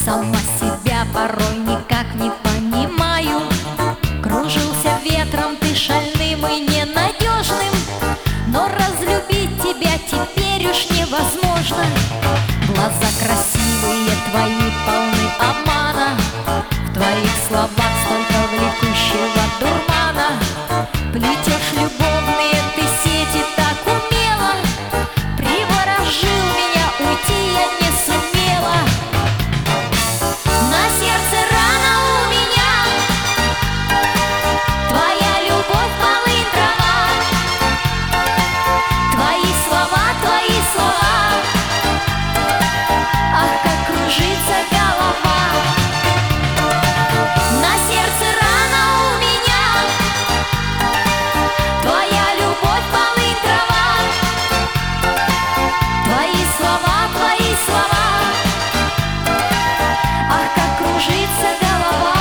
Сама себя порой никак не понимаю. Кружился ветром ты шальным и ненадежным, но разлюбить тебя теперь уж невозможно. Глаза красивые твои полны обмана, в твоих словах столько влекущего дурмана. Плетешь любовные ты сети так умело, приворожил меня, уйти я не сумела. На сердце рана у меня, твоя любовь полынь трава, твои слова, ах, как кружится голова. На сердце рана у меня, твоя любовь полынь трава, твои слова, ах, как кружится голова.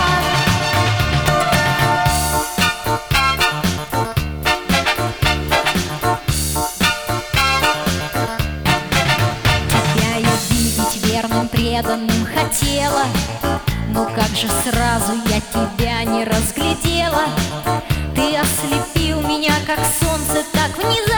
Тебя я видеть верным, преданным хотела, но как же сразу я тебя не разглядела. Ты ослепил меня, как солнце, так внезапно.